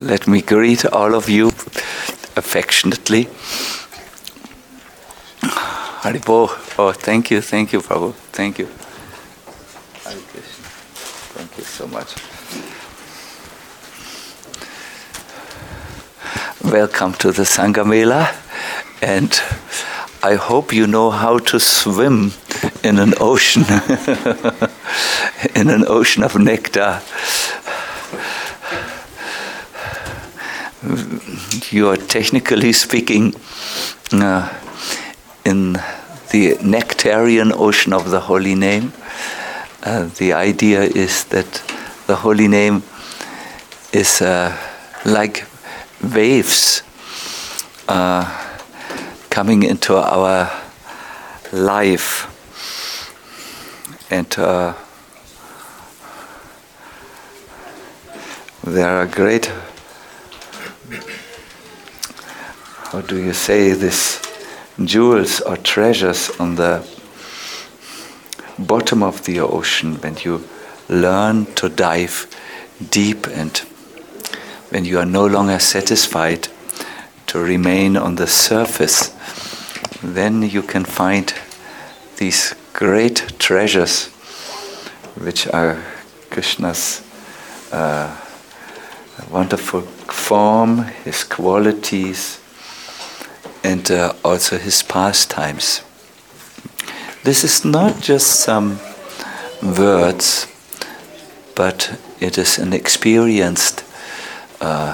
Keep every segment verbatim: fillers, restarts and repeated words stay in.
Let me greet all of you affectionately. Haribo. Oh, thank you, thank you, Prabhu. Thank you. Hare Krishna. Thank you so much. Welcome to the Sangha Mela, and I hope you know how to swim in an ocean, in an ocean of nectar. You are technically speaking uh, in the nectarian ocean of the Holy Name. Uh, the idea is that the Holy Name is uh, like waves uh, coming into our life, and uh, there are great, how do you say this, jewels or treasures on the bottom of the ocean when you learn to dive deep, and when you are no longer satisfied to remain on the surface, then you can find these great treasures which are Krishna's uh, wonderful form, his qualities, and uh, also his pastimes. This is not just some words, but it is an experienced, uh,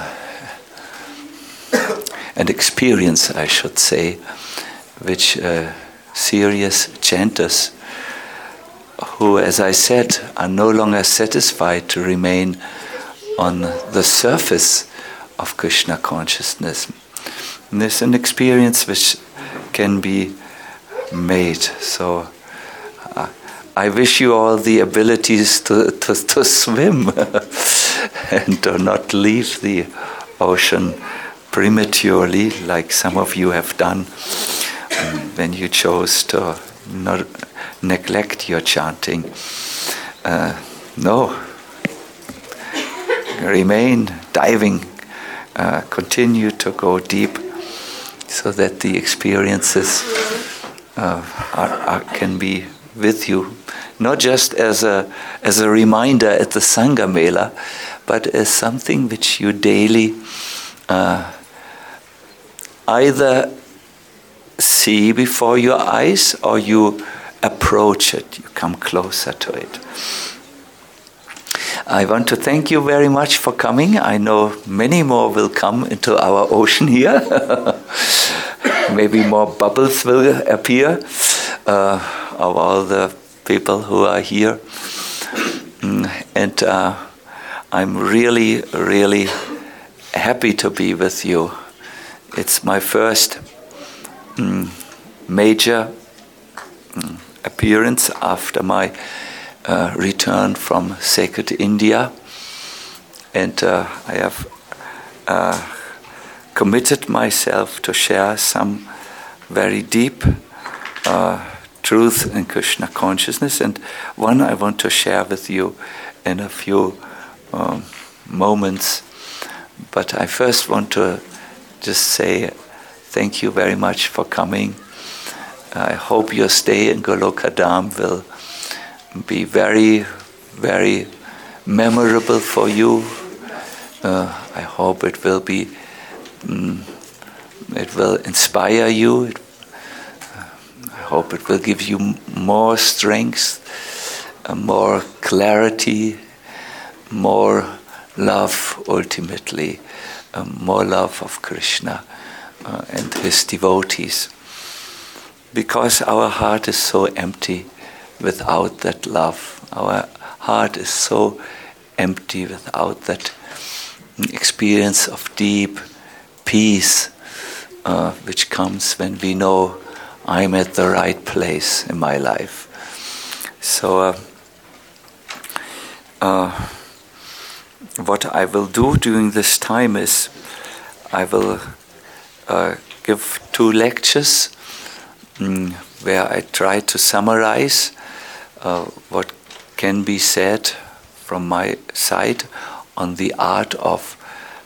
an experience, I should say, which uh, serious chanters, who, as I said, are no longer satisfied to remain on the surface of Krishna consciousness. And there's an experience which can be made. So uh, I wish you all the abilities to, to, to swim and to not leave the ocean prematurely, like some of you have done when you chose to not neglect your chanting. Uh, no. Remain diving, uh, continue to go deep, so that the experiences uh, are, are, can be with you, not just as a as a reminder at the Sangha Mela, but as something which you daily uh, either see before your eyes, or you approach it, you come closer to it. I want to thank you very much for coming. I know many more will come into our ocean here. Maybe more bubbles will appear uh, of all the people who are here. Mm, and uh, I'm really, really happy to be with you. It's my first mm, major mm, appearance after my Uh, return from sacred India, and uh, I have uh, committed myself to share some very deep uh, truth in Krishna consciousness, and one I want to share with you in a few um, moments. But I first want to just say thank you very much for coming. I hope your stay in Goloka Dham will be very, very memorable for you. Uh, I hope it will be, um, it will inspire you. It, uh, I hope it will give you more strength, uh, more clarity, more love ultimately, uh, more love of Krishna uh, and his devotees. Because our heart is so empty without that love. Our heart is so empty without that experience of deep peace uh, which comes when we know I'm at the right place in my life. So uh, uh, what I will do during this time is I will uh, give two lectures um, where I try to summarize Uh, what can be said from my side on the art of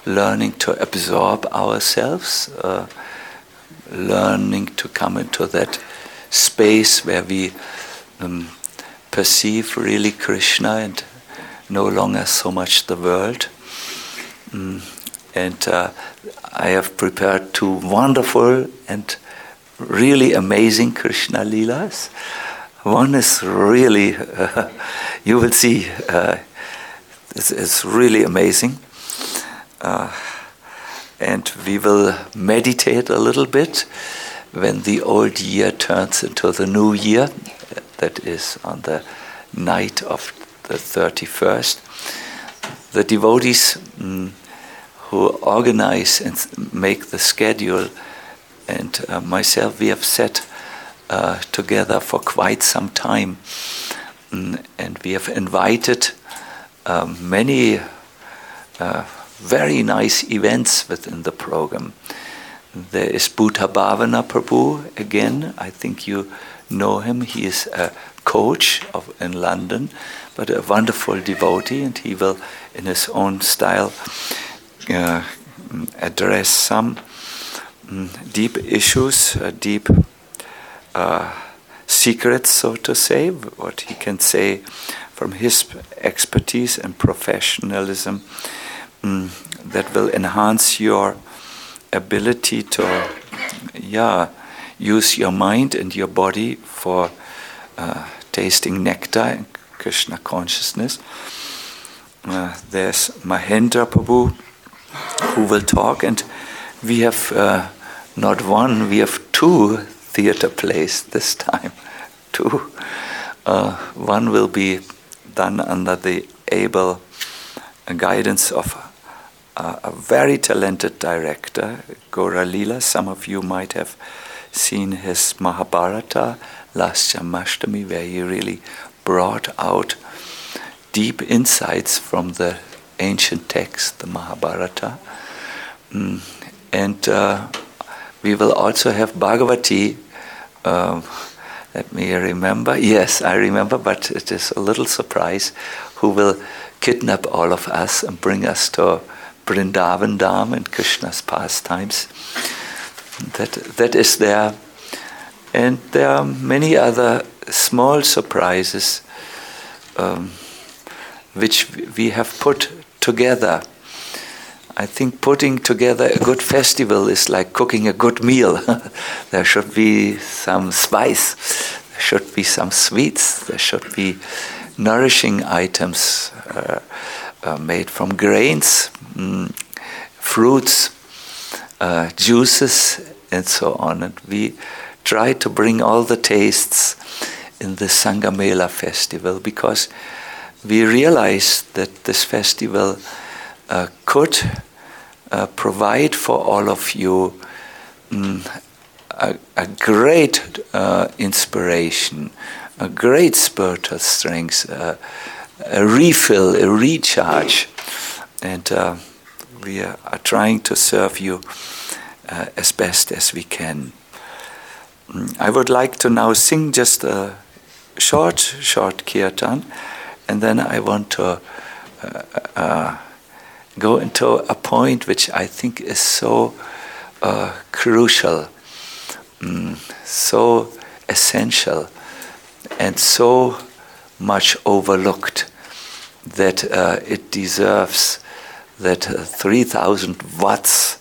learning to absorb ourselves, uh, learning to come into that space where we um, perceive really Krishna and no longer so much the world. Mm. And uh, I have prepared two wonderful and really amazing Krishna Leelas. One is really, uh, you will see, uh, it's, it's really amazing. Uh, and we will meditate a little bit when the old year turns into the new year. That is on the night of the thirty-first. The devotees mm, who organize and make the schedule, and uh, myself, we have sat uh, together for quite some time, mm, and we have invited um, many uh, very nice events within the program. There is Buddha Bhavana Prabhu again. I think you know him. He is a coach of, in London, but a wonderful devotee, and he will, in his own style, uh, address some um, deep issues, uh, deep uh, secrets, so to say, what he can say from his expertise and professionalism um, that will enhance your ability to, yeah, use your mind and your body for uh, tasting nectar and Krishna consciousness. Uh, there's Mahendra Prabhu who will talk, and we have uh, not one, we have two theater plays this time. Two. Uh, one will be done under the able guidance of Uh, a very talented director, Gaura Leela. Some of you might have seen his Mahabharata last Jamashtami, where he really brought out deep insights from the ancient text, the Mahabharata. Mm. And uh, we will also have Bhagavati. Uh, let me remember. Yes, I remember, but it is a little surprise, who will kidnap all of us and bring us to Vrindavan Dham and Krishna's pastimes. That that is there, and there are many other small surprises um, which we have put together. I think putting together a good festival is like cooking a good meal. There should be some spice, there should be some sweets, there should be nourishing items uh, uh, made from grains, Mm, fruits, uh, juices, and so on. And we try to bring all the tastes in the Sangamela festival, because we realize that this festival uh, could uh, provide for all of you mm, a, a great uh, inspiration, a great spiritual strength, uh, a refill, a recharge. And uh, we are, are trying to serve you uh, as best as we can. I would like to now sing just a short, short kirtan, and then I want to uh, uh, go into a point which I think is so uh, crucial, um, so essential, and so much overlooked that uh, it deserves that uh, three thousand watts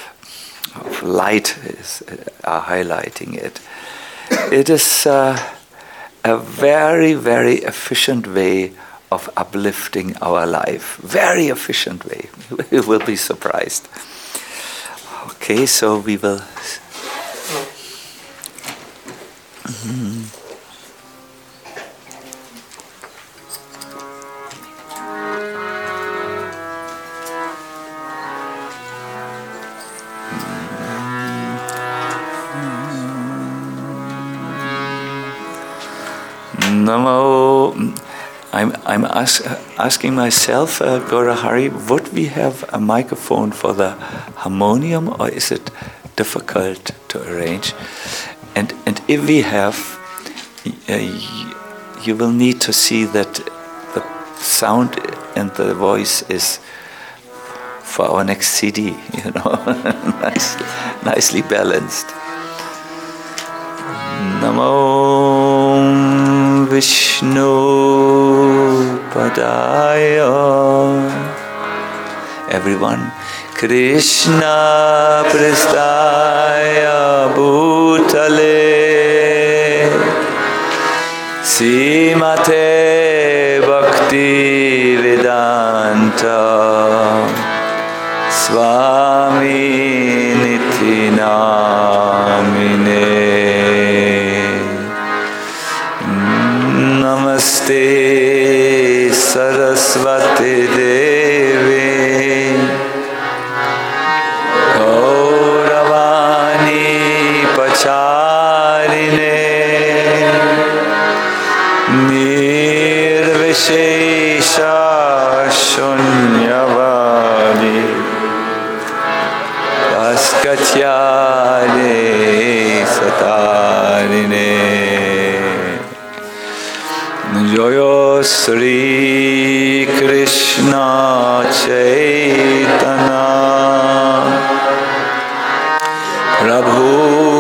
of light is, uh, are highlighting it. It is uh, a very, very efficient way of uplifting our life. Very efficient way. You will be surprised. Okay, so we will... Mm-hmm. Namo. I'm I'm ask, asking myself, uh, Gaura Hari, would we have a microphone for the harmonium, or is it difficult to arrange? And and if we have, uh, you will need to see that the sound and the voice is for our next C D, you know, nice, nicely balanced. Namo Vishnu Padaya. Everyone, Krishna Prasthaya Bhutale Srimate Bhakti Vedanta Swami Niti Namine. Namaste Saraswati Devi Gauravani Pacharine Nirvishesha Shunyavadi Askatyane Satarine. Jaya Sri Krishna Chaitanya Prabhu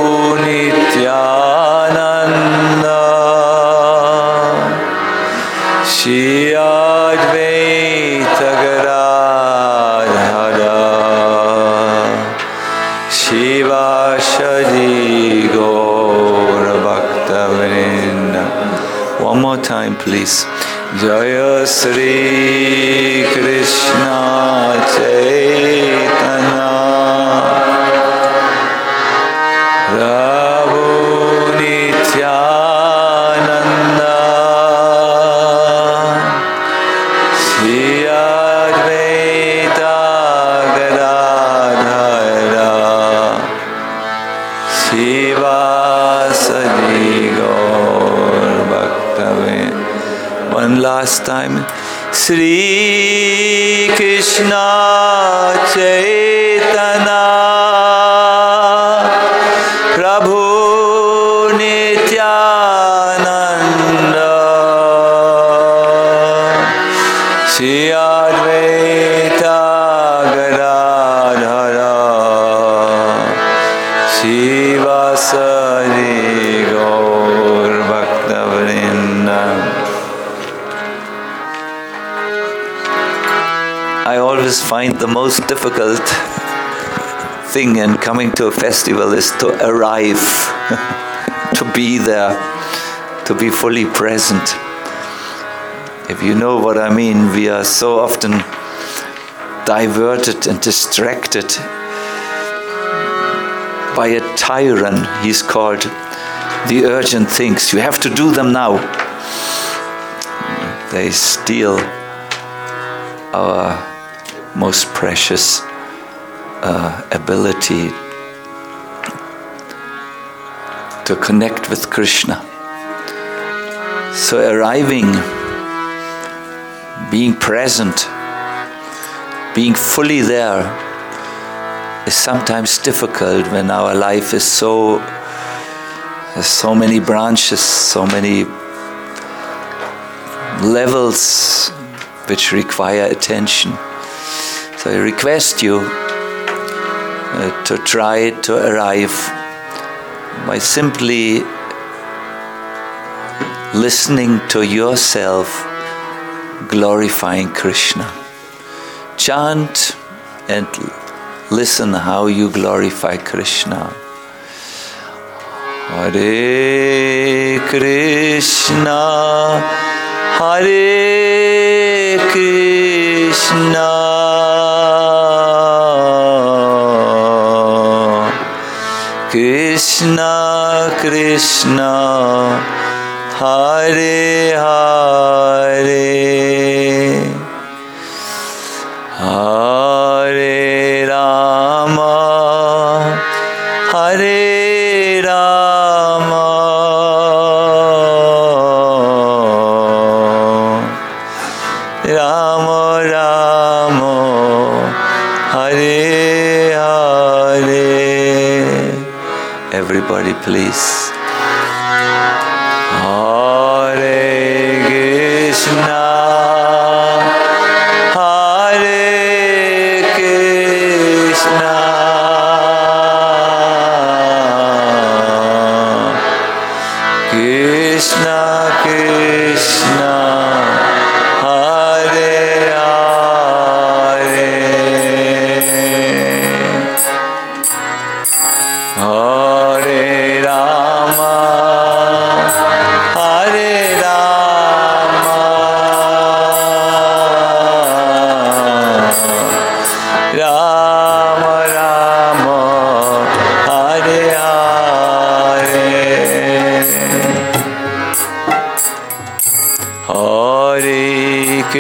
Nityananda Shri Advaita Gadadhara Shivashadi Gaura Bhaktavrinda. One more time, please. Jaya Sri Krishna Chaitanya Prabhu Nityananda Shri Advaita Gadadhara Shivasadi Gaur Bhaktavin. One last time. Sri Krishna Chaitanya Prabhu Nityananda Shri Advaita Gadadhara Shivasadi Gaur Bhaktavrinda. I always find the most difficult thing in coming to a festival is to arrive, to be there, to be fully present. If you know what I mean, we are so often diverted and distracted by a tyrant. He's called the urgent things. You have to do them now. They steal our most precious uh, ability to connect with Krishna. So arriving, being present, being fully there is sometimes difficult when our life is so, has so many branches, so many levels which require attention. So I request you uh, to try to arrive by simply listening to yourself glorifying Krishna. Chant and listen how you glorify Krishna. Hare Krishna, Hare Krishna, Krishna Krishna, Hare Hare, Hare Rama, Hare Rama, Rama Rama, Hare Hare. Everybody please. Hare Krishna, Hare Krishna,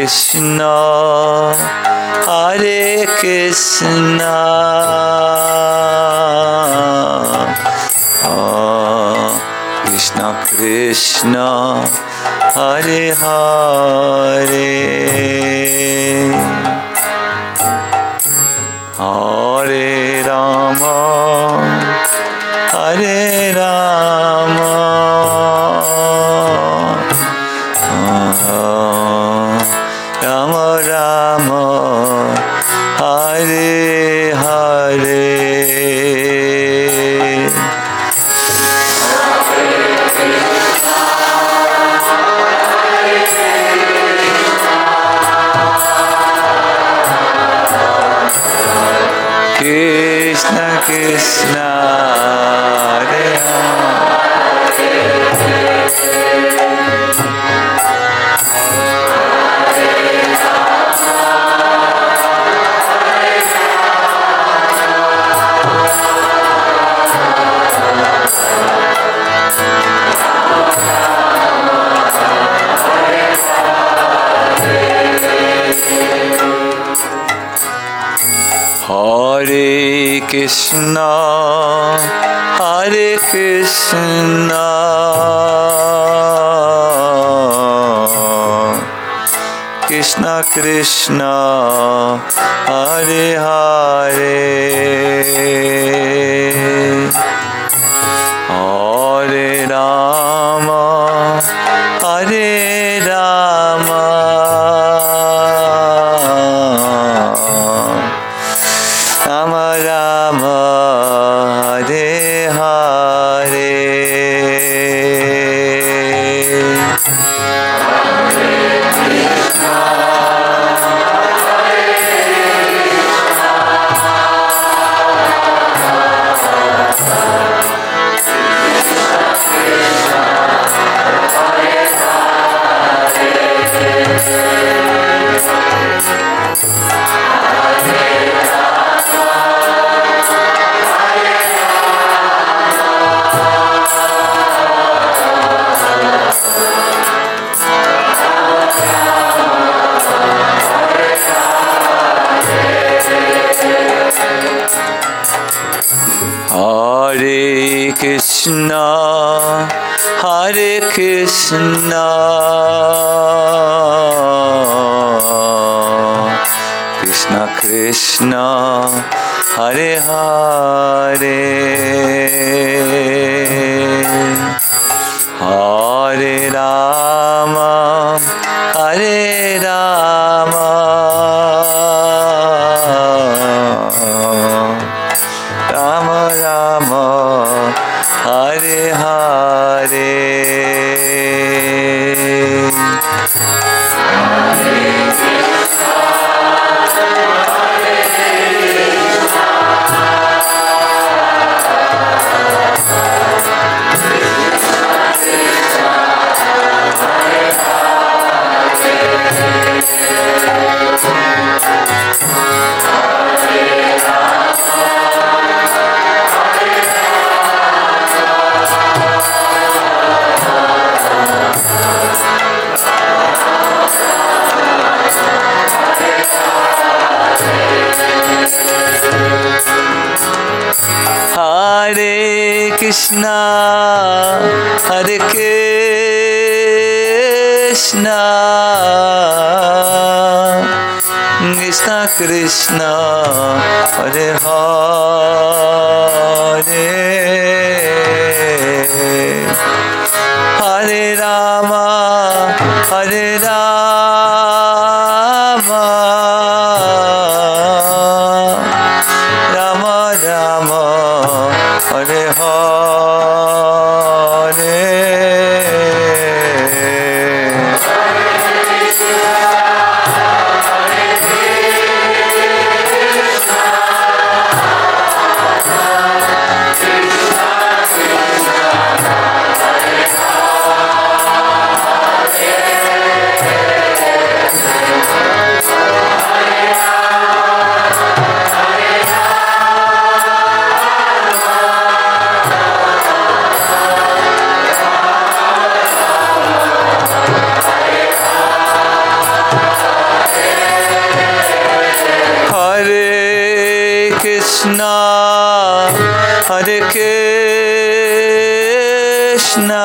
Krishna, Hare Krishna, Krishna Krishna, Hare Hare, Hare Rama, Hare Rama, Rama Rama, Hare Hare. Krishna Krishna, Hare Hare Krishna, Hare Krishna, Krishna Krishna, Hare Hare, Hare Rama, Hare Rama, Rama Rama, Hare Hare. Hare Krishna, Hare Krishna, Krishna Krishna, Hare Hare, Hare Rama, Hare Rama, Rama Rama, Hare Hare. Hare Krishna, Hare Krishna, Krishna Krishna, Hare Hare, Hare Rama, Hare Rama, Rama Rama, Hare Hare. Krishna, Hare Krishna,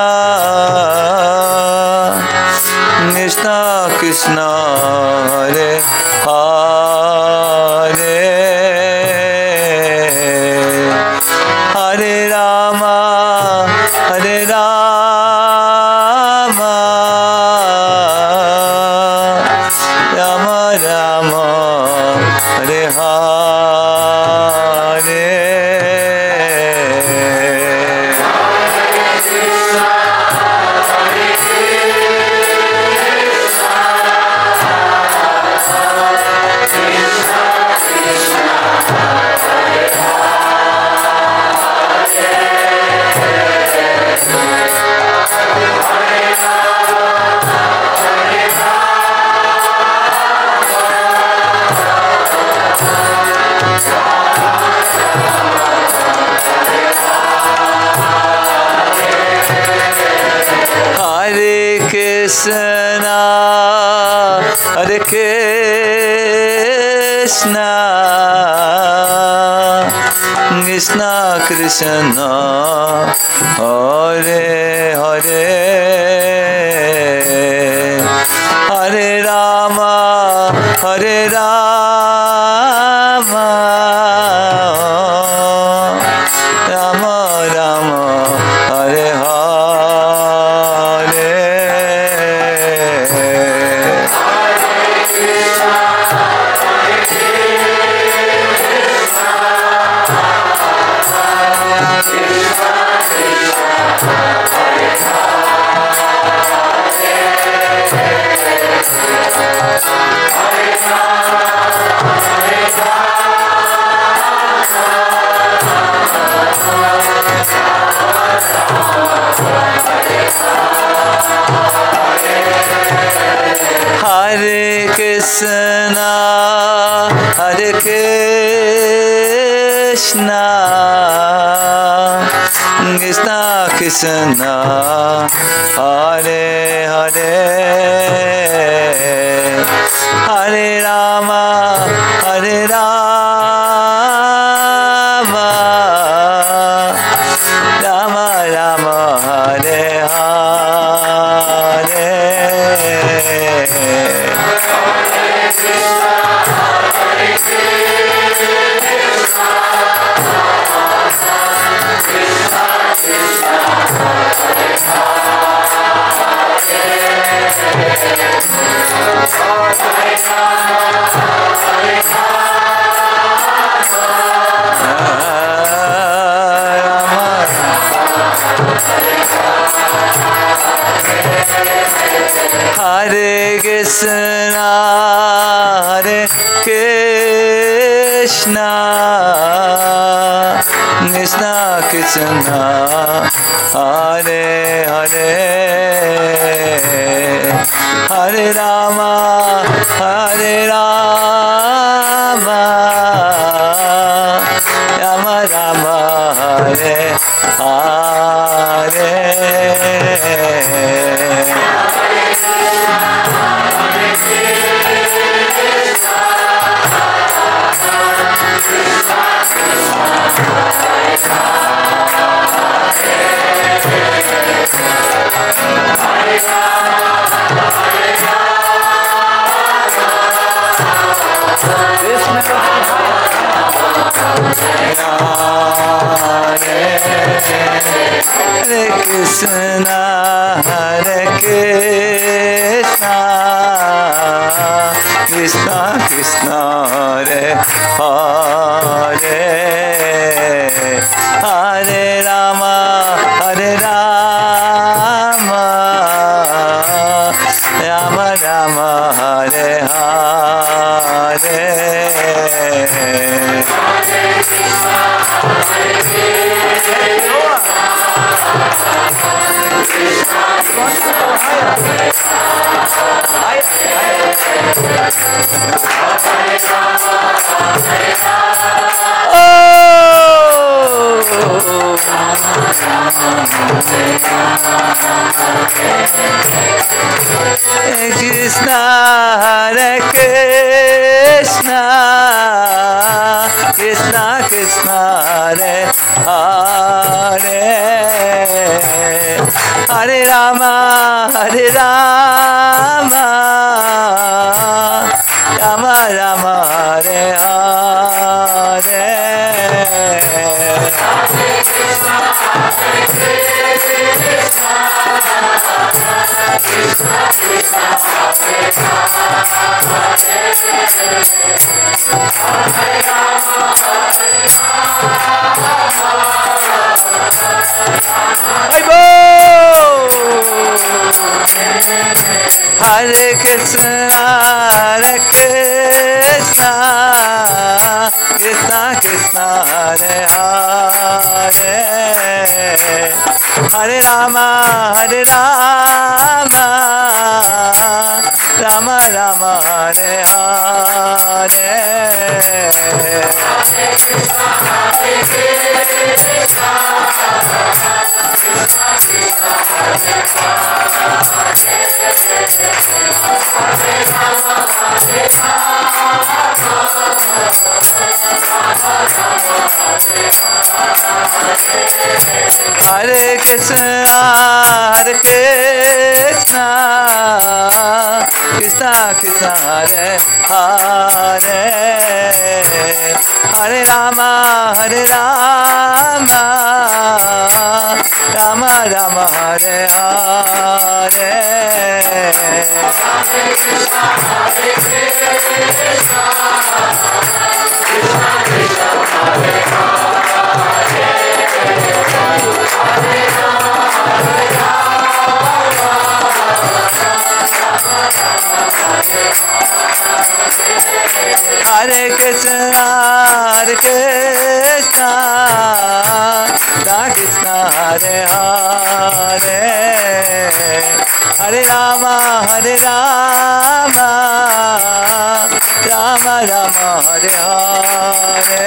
Krishna Krishna, Hare Hare, Hare Rama, Hare Rama, Rama Rama, Hare Hare. Krishna, Hare Krishna, Krishna Krishna, Hare Hare, Hare Rama, Hare Rama, Rama Rama, Hare Hare. Hare Krishna, Hare Krishna, Krishna Krishna, Hare Hare, Hare Rama, Hare Rama, Rama Rama, Hare Hare. Hare Krishna, Hare Krishna, Krishna Krishna, Hare Hare, Hare Rama, Hare Rama, Rama Rama, Hare Hare. Hare Krishna, Hare Krishna, Krishna Krishna, Hare Hare, Hare Rama, Hare Rama, Rama Rama, Hare Hare. Hare Krishna, Hare Hare, Hare Rama, Hare Rama, Rama Rama, Hare Hare. Hare Krishna, Hare Krishna, Krishna Krishna, Hare Hare, Hare Rama, Hare Rama, Rama Rama, Hare Hare. Hare Krishna, Hare Krishna, Krishna Krishna, Hare Hare, Hare Rama, Hare Rama, Rama Rama, Hare Hare. Hare Krishna, Hare Krishna, Krishna Hare Hare, Hare Rama, Hare Rama, Rama Rama, Hare Hare.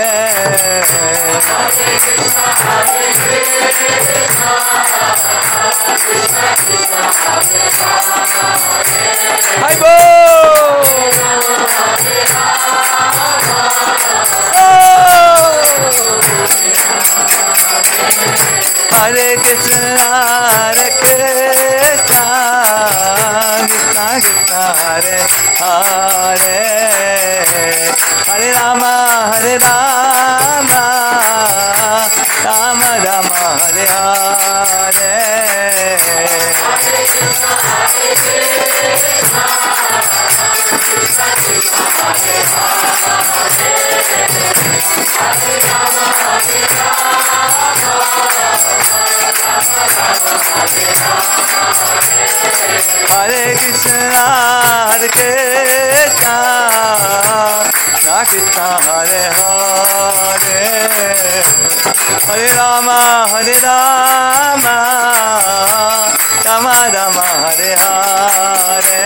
Hi Bo! Hare Krishna, Hare Krishna, Krishna Krishna, Hare Hare, Hare Rama, Hare Rama, Rama Rama, Hare Hare. Hare Krishna, Hare Krishna, Krishna Hare Hare, Hare Rama, Hare Rama, Rama Rama, Hare Hare.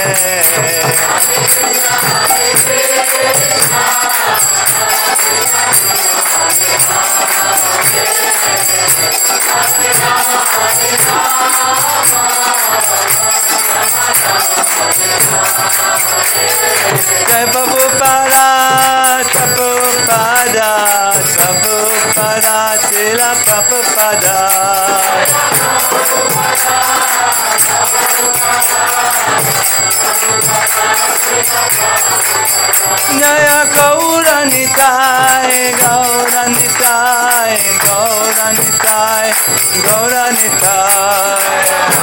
Jai Prabhupada, Prabhupada, Prabhupada, Srila Prabhupada. Jaya Gaura Nitai, Gaura Nitai, Gaura Nitai, Gaura Nitai.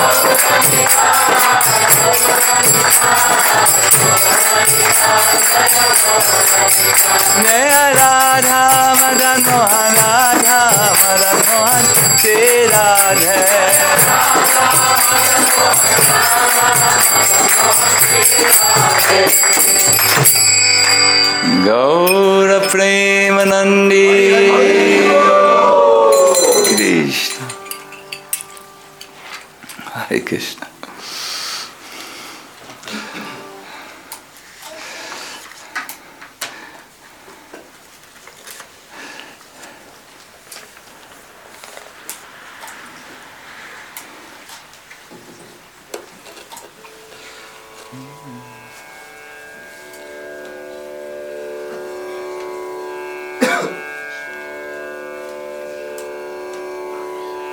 Jaya Radha Madan Mohan, Radha Madan Mohan, Shri Radhe. Gaura Premanandi Krishna. Hare Krishna.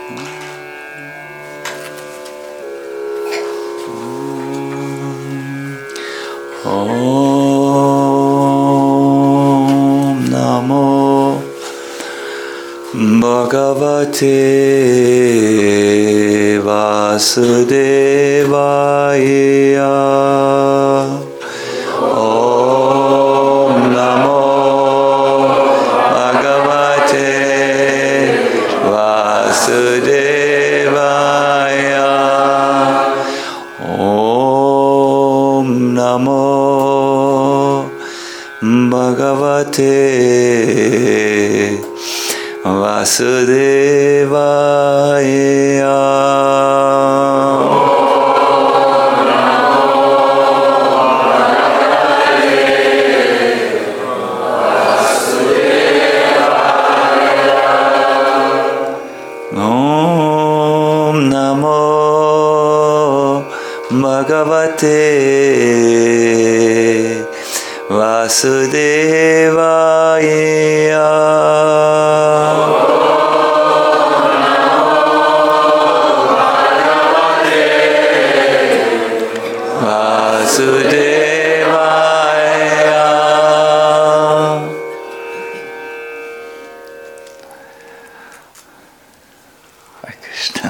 Om Namo Bhagavate Vasudevaya. Om Namo Bhagavate Vasudevaya. Om Namo Bhagavate Vasudevaya. Om Namo Bhagavate Vasudevaya. Vasudevaya. Hare Krishna.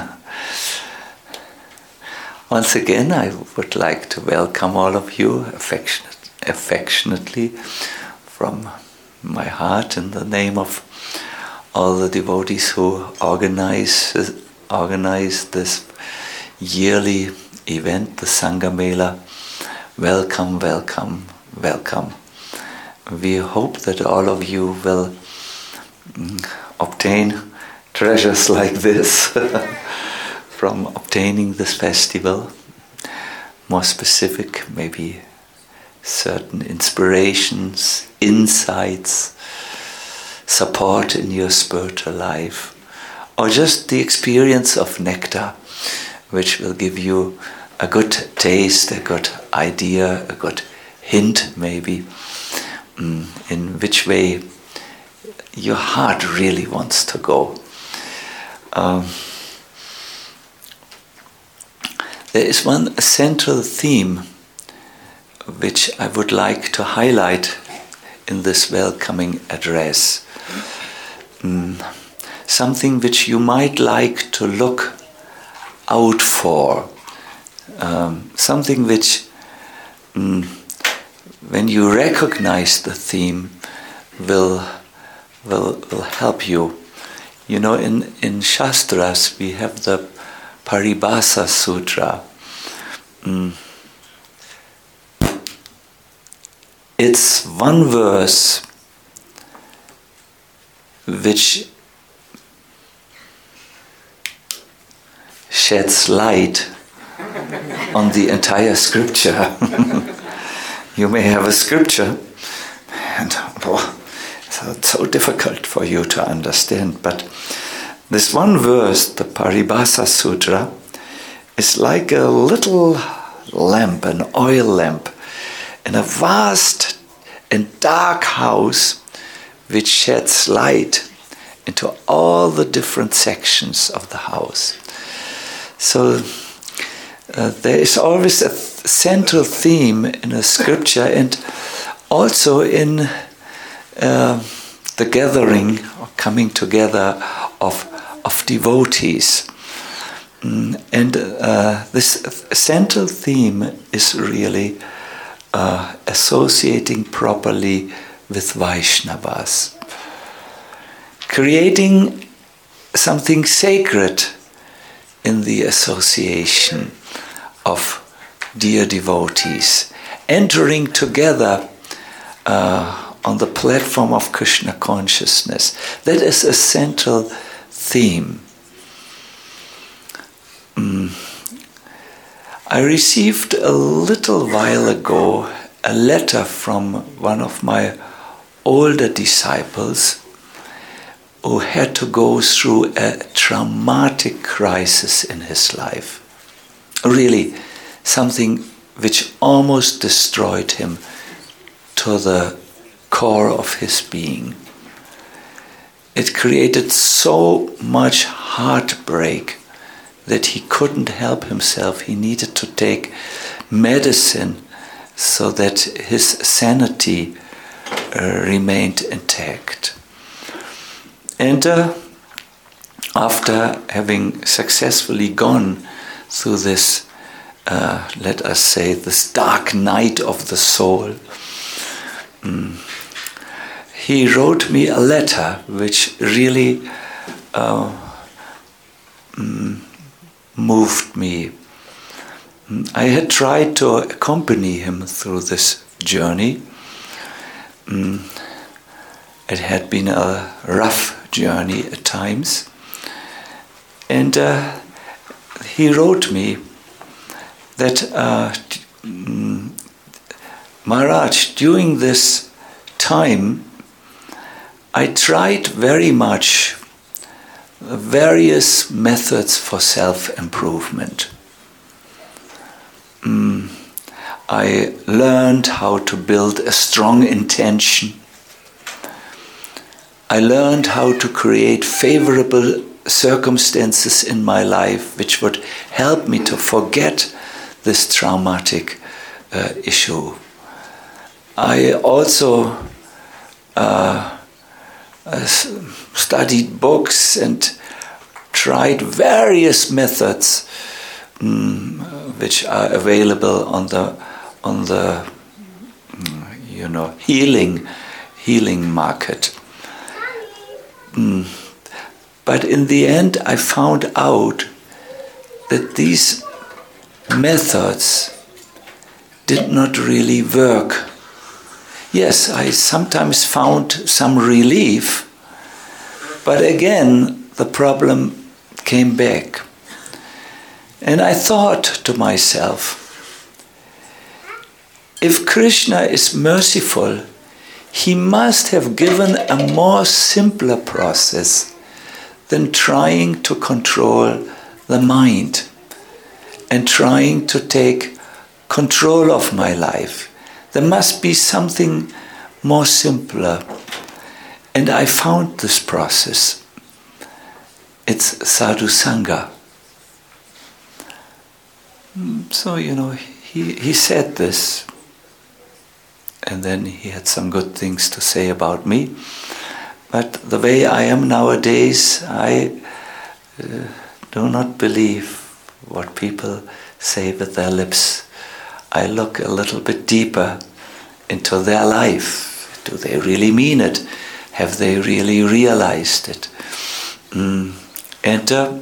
Once again, I would like to welcome all of you affectionate, affectionately from my heart in the name of all the devotees who organize, organize this yearly event, the Sangha Mela. Welcome, welcome, welcome. We hope that all of you will mm, obtain treasures like this from obtaining this festival. More specific, maybe certain inspirations, insights, support in your spiritual life, or just the experience of nectar, which will give you a good taste, a good idea, a good hint maybe, um, in which way your heart really wants to go. Um, there is one central theme which I would like to highlight in this welcoming address. Um, something which you might like to look out for. Um, something which, um, when you recognize the theme, will will will help you. You know, in, in Shastras we have the Paribhasa Sutra. Um, it's one verse which sheds light on the entire scripture. You may have a scripture and oh, it's so difficult for you to understand, but this one verse, the Paribhasa Sutra, is like a little lamp, an oil lamp, in a vast and dark house which sheds light into all the different sections of the house. So uh, there is always a th- central theme in a scripture, and also in uh, the gathering or coming together of of devotees. Mm, and uh, this central theme is really uh, associating properly with Vaishnavas, creating something sacred in the association of dear devotees, entering together uh, on the platform of Krishna consciousness. That is a central theme. Mm. I received a little while ago a letter from one of my older disciples who had to go through a traumatic crisis in his life. Really, something which almost destroyed him to the core of his being. it created so much heartbreak that he couldn't help himself. He needed to take medicine so that his sanity uh, remained intact. And uh, after having successfully gone through this, uh, let us say, this dark night of the soul, um, he wrote me a letter which really uh, um, moved me. I had tried to accompany him through this journey. Um, it had been a rough journey at times. And uh, he wrote me that, uh, um, Maharaj, during this time, I tried very much various methods for self-improvement. Mm, I learned how to build a strong intention. I learned how to create favorable circumstances in my life which would help me to forget this traumatic uh, issue. I also uh, uh, studied books and tried various methods um, which are available on the on the you know healing healing market. Um, but in the end, I found out that these methods did not really work. Yes, I sometimes found some relief, but again, the problem came back. And I thought to myself, if Krishna is merciful, he must have given a more simpler process than trying to control the mind and trying to take control of my life. There must be something more simpler. And I found this process. It's sadhu sangha. So, you know, he, he said this. And then he had some good things to say about me. But the way I am nowadays, I uh, do not believe what people say with their lips. I look a little bit deeper into their life. Do they really mean it? Have they really realized it? Mm. And uh,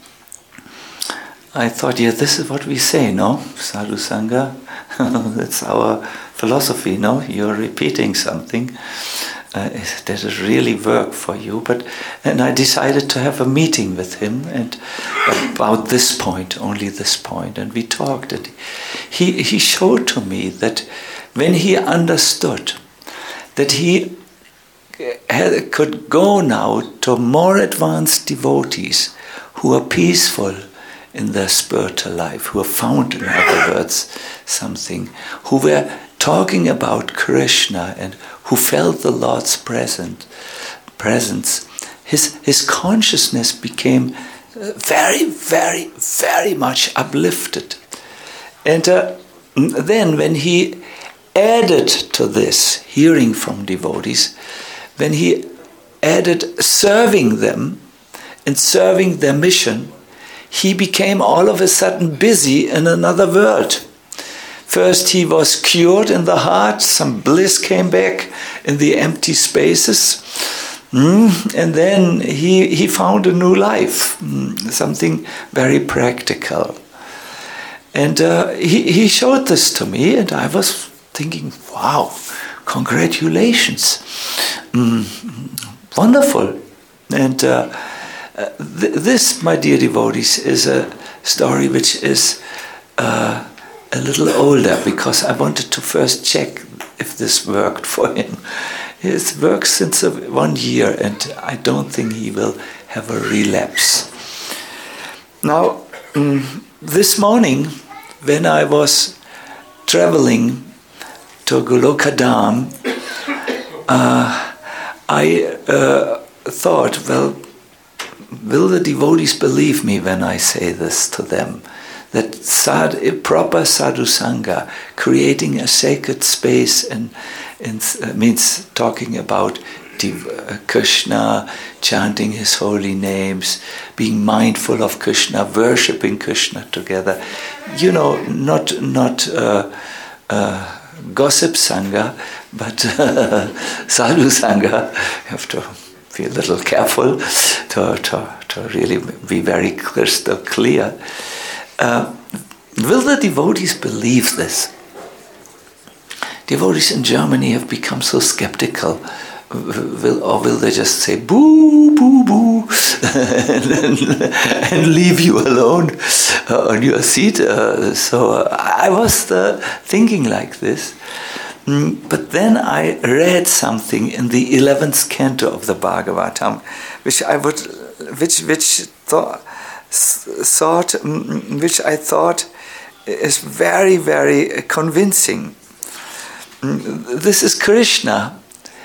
I thought, yeah, this is what we say, no? Sadhu Sangha, that's our philosophy, no? You're repeating something. Uh, does it really work for you? But and I decided to have a meeting with him and about this point, only this point, and we talked. And he he showed to me that when he understood that he had, could go now to more advanced devotees who are peaceful in their spiritual life, who have found, in other words, something, who were talking about Krishna and who felt the Lord's present, presence, his, his consciousness became very, very, very much uplifted. And uh, then when he added to this, hearing from devotees, when he added serving them and serving their mission, he became all of a sudden busy in another world. First he was cured in the heart, some bliss came back in the empty spaces, mm, and then he, he found a new life, mm, something very practical. And uh, he, he showed this to me, and I was thinking, wow, congratulations, mm, wonderful. And uh, uh, th this, my dear devotees, is a story which is uh, a little older, because I wanted to first check if this worked for him. It's worked since uh, one year, and I don't think he will have a relapse. Now, um, this morning, when I was traveling to Goloka Dham, uh, I uh, thought, well, will the devotees believe me when I say this to them? That sad, proper sadhu sangha, creating a sacred space, and, and uh, means talking about Div- uh, Krishna, chanting his holy names, being mindful of Krishna, worshipping Krishna together. You know, not not uh, uh, gossip sangha, but uh, sadhu sangha. You have to be a little careful to, to, to really be very crystal clear. Uh, will the devotees believe this? Devotees in Germany have become so skeptical. Will, or will they just say boo, boo, boo, and, and, and leave you alone uh, on your seat? Uh, so uh, I was uh, thinking like this. Mm, but then I read something in the eleventh canto of the Bhagavatam, which I would, which which thought, thought which I thought is very, very convincing. This is Krishna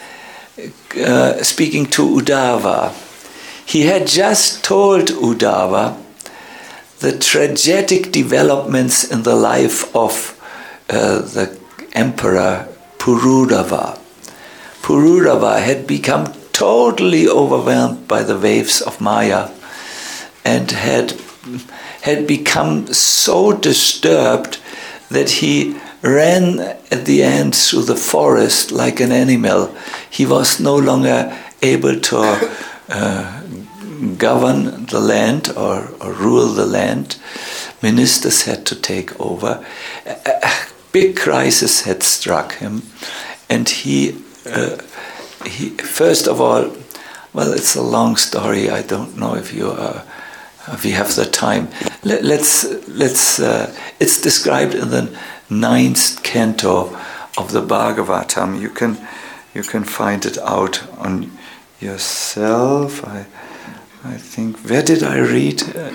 uh, speaking to Uddhava. He had just told Uddhava the tragic developments in the life of uh, the Emperor Pururava. Pururava had become totally overwhelmed by the waves of Maya and had had become so disturbed that he ran at the end through the forest like an animal. He was no longer able to uh, govern the land or, or rule the land. Ministers had to take over. A big crisis had struck him, and he, uh, he first of all, well, it's a long story. I don't know if you are. If we have the time, Let, let's let's. Uh, it's described in the ninth canto of the Bhagavatam. You can you can find it out on yourself. I I think where did I read? Uh,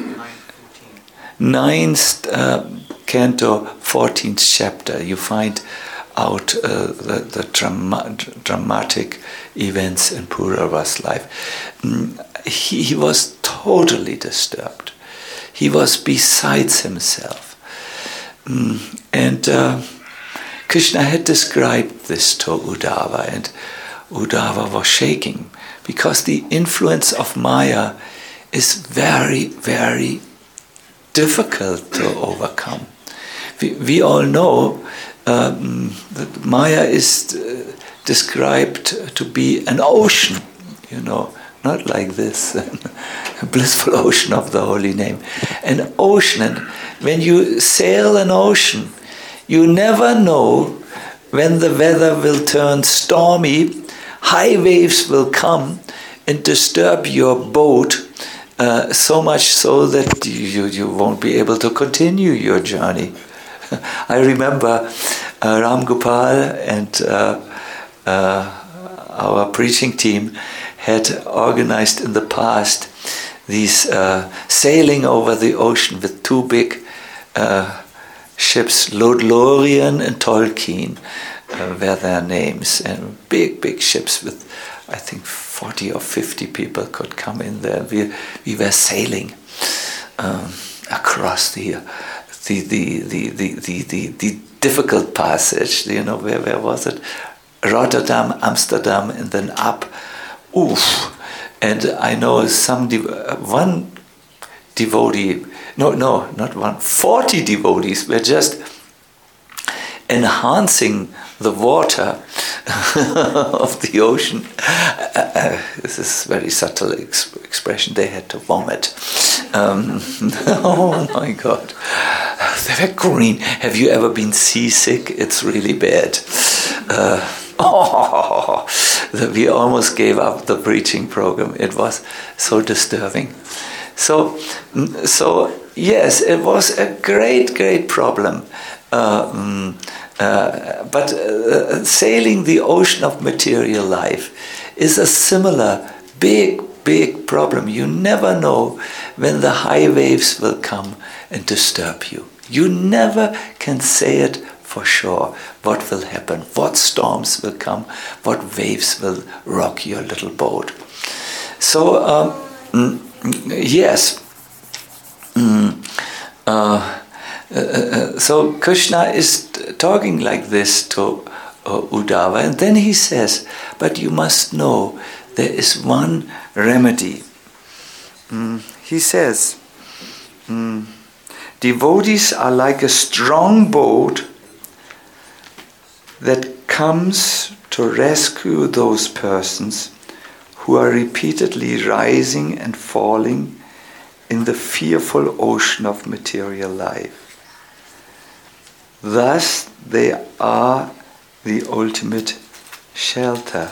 ninth uh, canto, fourteenth chapter. You find out uh, the the drama, dramatic events in Pururava's life. Mm, he, he was totally disturbed. He was besides himself. Mm, and uh, Krishna had described this to Uddhava, and Uddhava was shaking because the influence of Maya is very, very difficult to overcome. We, we all know um, that Maya is uh, described to be an ocean, you know, not like this, a blissful ocean of the holy name. An ocean, and when you sail an ocean, you never know when the weather will turn stormy, high waves will come and disturb your boat, uh, so much so that you, you won't be able to continue your journey. I remember uh, Ram Gopal and uh, uh, our preaching team had organized in the past these uh, sailing over the ocean with two big uh, ships, Lothlorien and Tolkien, uh, were their names, and big, big ships with, I think, forty or fifty people could come in there. We we were sailing um, across the, the, the, the, the, the, the, the difficult passage. You know, where where was it? Rotterdam, Amsterdam, and then up. Oof! And I know some dev- one devotee, no, no, not one, forty devotees were just enhancing the water of the ocean. Uh, uh, this is a very subtle ex- expression. They had to vomit. Um, oh my God. They were green. Have you ever been seasick? It's really bad. Uh, oh, we almost gave up the preaching program. It was so disturbing. So, so yes, it was a great, great problem. Uh, um, uh, but uh, sailing the ocean of material life is a similar big, big problem. You never know when the high waves will come and disturb you. You never can say it for sure what will happen, what storms will come, what waves will rock your little boat. So, um, yes. Mm, uh, uh, uh, so Krishna is talking like this to uh, Uddhava, and then he says, but you must know there is one remedy. Mm, he says, mm, devotees are like a strong boat that comes to rescue those persons who are repeatedly rising and falling in the fearful ocean of material life. Thus, they are the ultimate shelter.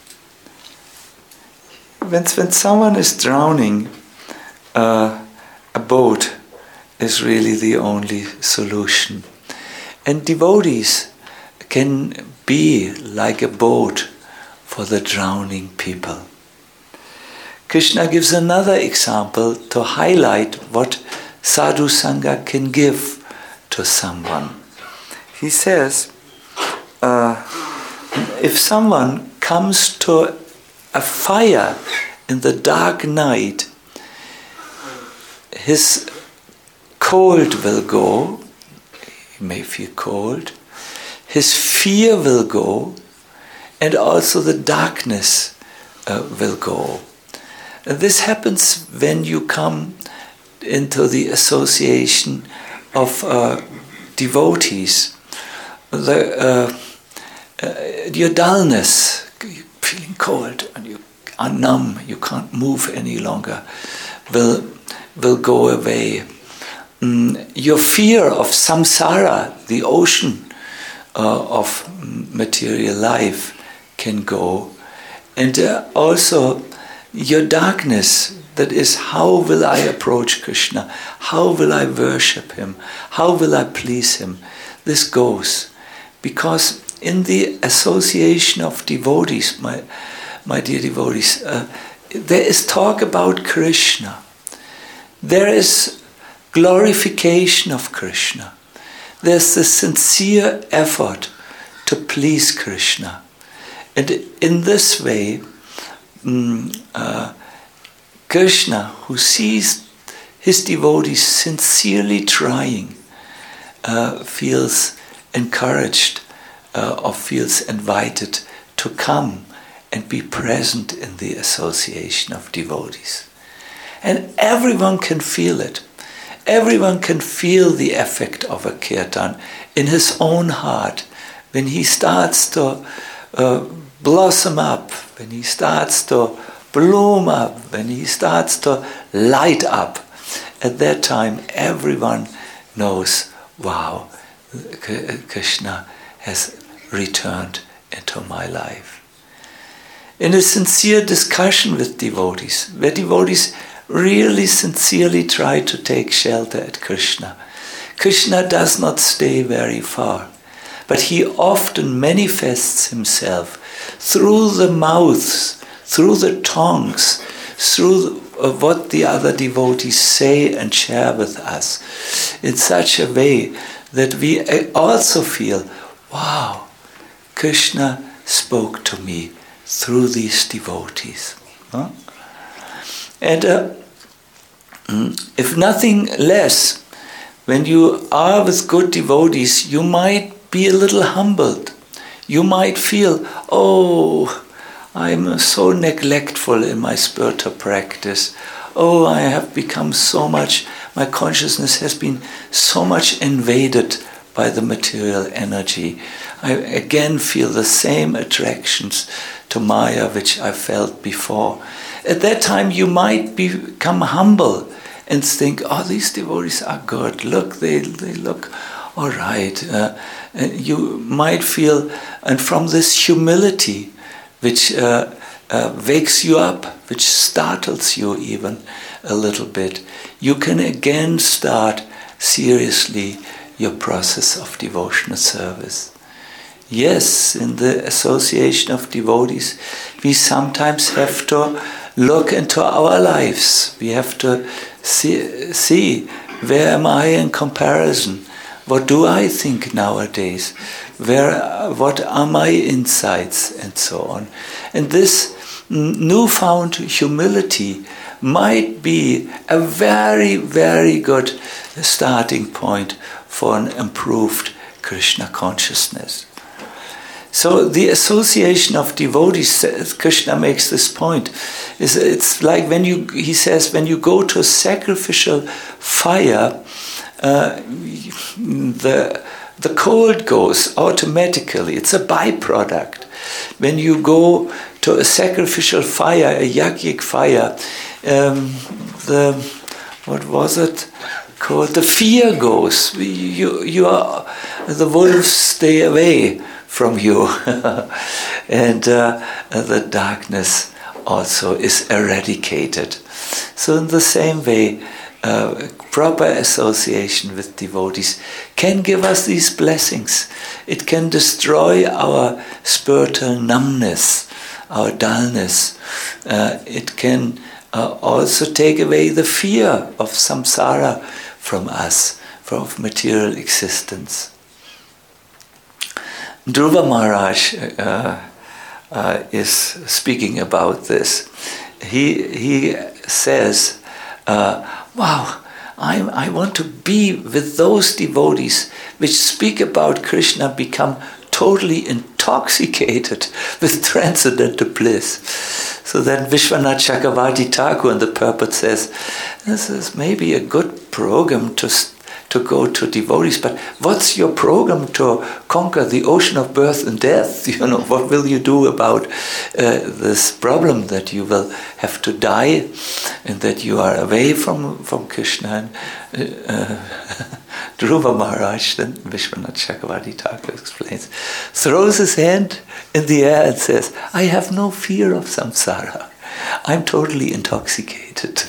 When, when someone is drowning, uh, a boat is really the only solution. And devotees can be like a boat for the drowning people. Krishna gives another example to highlight what sadhu sangha can give to someone. He says, uh, if someone comes to a fire in the dark night, his cold will go, he may feel cold, his fear will go, and also the darkness uh, will go. And this happens when you come into the association of uh, devotees. The, uh, uh, your dullness, you're feeling cold and you are numb, you can't move any longer, will, will go away. Mm, your fear of samsara, the ocean uh, of material life, can go. And uh, also your darkness, that is, how will I approach Krishna? How will I worship Him? How will I please Him? This goes. Because in the association of devotees, my, my dear devotees, uh, there is talk about Krishna. There is glorification of Krishna. There's the sincere effort to please Krishna. And in this way, um, uh, Krishna, who sees his devotees sincerely trying, uh, feels encouraged uh, or feels invited to come and be present in the association of devotees. And everyone can feel it. Everyone can feel the effect of a kirtan in his own heart when he starts to uh, blossom up, when he starts to bloom up, when he starts to light up. At that time, everyone knows, wow, Krishna has returned into my life. In a sincere discussion with devotees, where devotees really sincerely try to take shelter at Krishna, Krishna does not stay very far, but he often manifests himself through the mouths, through the tongues, through what the other devotees say and share with us, in such a way that we also feel, wow, Krishna spoke to me through these devotees. Huh? And uh, if nothing less, when you are with good devotees, you might be a little humbled. You might feel, oh, I'm so neglectful in my spiritual practice. Oh, I have become so much, my consciousness has been so much invaded by the material energy. I again feel the same attractions to Maya which I felt before. At that time you might become humble and think, oh, these devotees are good. Look, they, they look all right. Uh, you might feel, and from this humility which uh, uh, wakes you up, which startles you even a little bit, you can again start seriously your process of devotional service. Yes, in the association of devotees, we sometimes have to look into our lives. We have to see, see where am I in comparison? What do I think nowadays? Where, what are my insights, and so on? And this newfound humility might be a very, very good starting point for an improved Krishna consciousness. So the association of devotees, Krishna makes this point, is it's like when you, he says, when you go to a sacrificial fire, uh, the the cold goes automatically. It's a byproduct. When you go to a sacrificial fire, a yajnik fire, um, the what was it called? The fear goes. You you are the wolves stay away from you, and uh, the darkness also is eradicated. So in the same way, uh, proper association with devotees can give us these blessings. It can destroy our spiritual numbness, our dullness. Uh, it can uh, also take away the fear of samsara from us, from material existence. Dhruva Maharaj uh, uh, is speaking about this. He he says, uh, "Wow, I I want to be with those devotees which speak about Krishna, become totally intoxicated with transcendental bliss." So then Vishwanath Chakravarti Thakur in the purport says, "This is maybe a good program to." to go to devotees, but what's your program to conquer the ocean of birth and death? You know, what will you do about uh, this problem that you will have to die and that you are away from, from Krishna? And uh, Dhruva Maharaj, then Vishwanath Chakravarti Thakur explains, throws his hand in the air and says, "I have no fear of samsara. I'm totally intoxicated."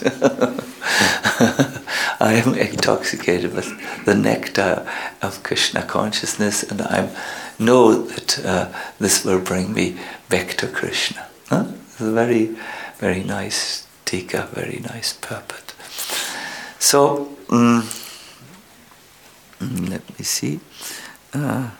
I am intoxicated with the nectar of Krishna consciousness, and I know that uh, this will bring me back to Krishna. Huh? It's a very, very nice tika, very nice purport. So, um, let me see. Uh,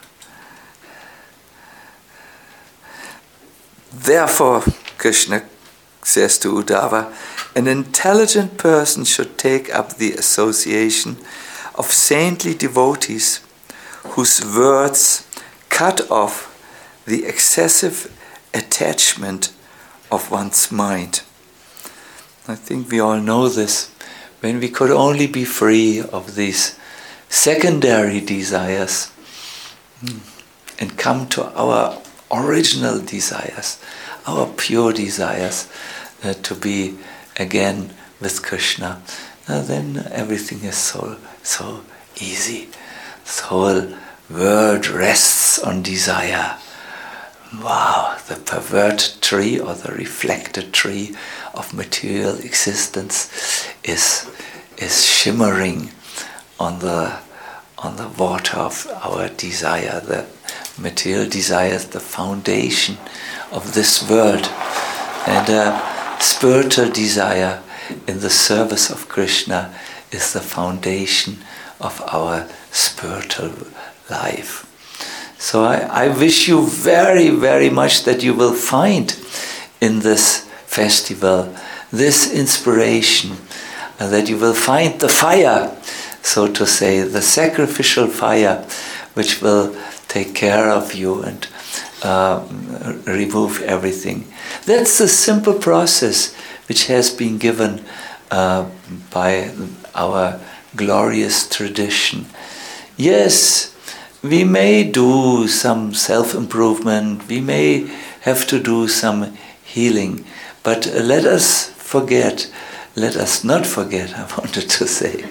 Therefore, Krishna says to Uddhava, an intelligent person should take up the association of saintly devotees whose words cut off the excessive attachment of one's mind. I think we all know this. When we could only be free of these secondary desires and come to our original desires, our pure desires, uh, to be again with Krishna, uh, then everything is so so easy. The whole world rests on desire. Wow, the perverted tree or the reflected tree of material existence is is shimmering on the on the water of our desire. The material desire is the foundation of this world, and uh, spiritual desire in the service of Krishna is the foundation of our spiritual life. So I, I wish you very, very much that you will find in this festival this inspiration, uh, that you will find the fire, so to say, the sacrificial fire, which will take care of you and uh, remove everything. That's the simple process which has been given uh, by our glorious tradition. Yes, we may do some self-improvement, we may have to do some healing, but let us forget, let us not forget, I wanted to say,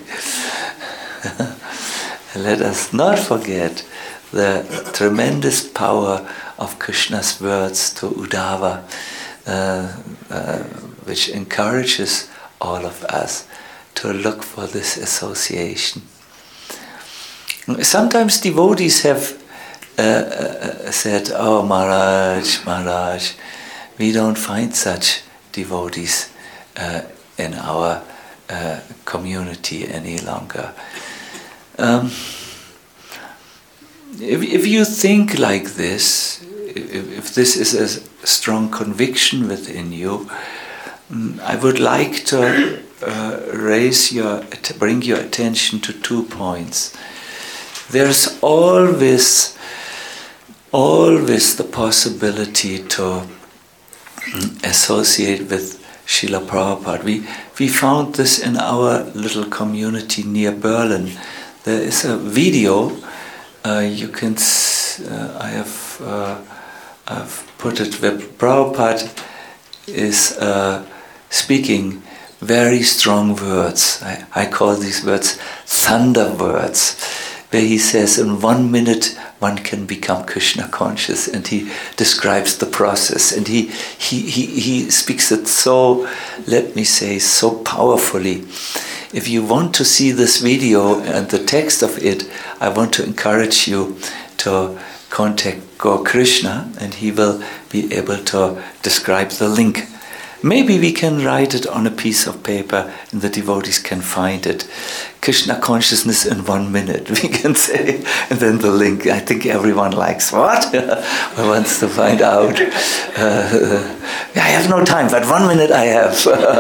let us not forget the tremendous power of Krishna's words to Uddhava, uh, uh, which encourages all of us to look for this association. Sometimes devotees have uh, uh, said, "Oh Maharaj, Maharaj, we don't find such devotees uh, in our uh, community any longer." Um, if, if you think like this, if, if this is a strong conviction within you, I would like to uh, raise your, bring your attention to two points. There's always, always the possibility to associate with Srila Prabhupada. We, we found this in our little community near Berlin. There is a video, uh, you can, uh, I have uh, I've put it where Prabhupada is uh, speaking very strong words. I, I call these words thunder words, where he says in one minute one can become Krishna conscious, and he describes the process, and he, he, he, he speaks it so, let me say, so powerfully. If you want to see this video and the text of it, I want to encourage you to contact Gaur Krishna, and he will be able to describe the link. Maybe we can write it on a piece of paper and the devotees can find it. Krishna consciousness in one minute, we can say, and then the link. I think everyone likes what? Wants to find out. Uh, I have no time, but one minute I have.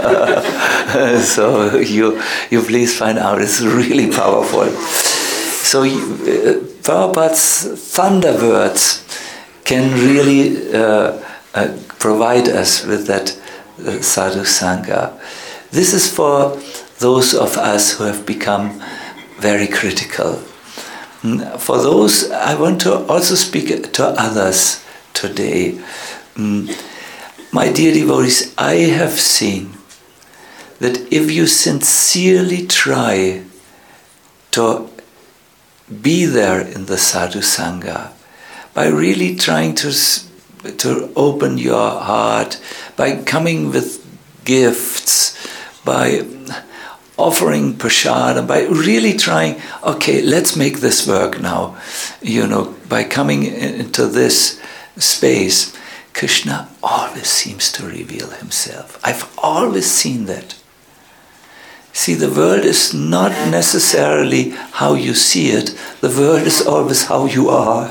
So you, you please find out. It's really powerful. So you, uh, Prabhupada's thunder words can really uh, uh, provide us with that uh, sadhu sangha. This is for those of us who have become very critical. For those, I want to also speak to others today. My dear devotees, I have seen that if you sincerely try to be there in the sadhu sangha, by really trying to, to open your heart, by coming with gifts, by offering prasadam, by really trying, okay, let's make this work now, you know, by coming into this space, Krishna always seems to reveal himself. I've always seen that. See, the world is not necessarily how you see it, the world is always how you are.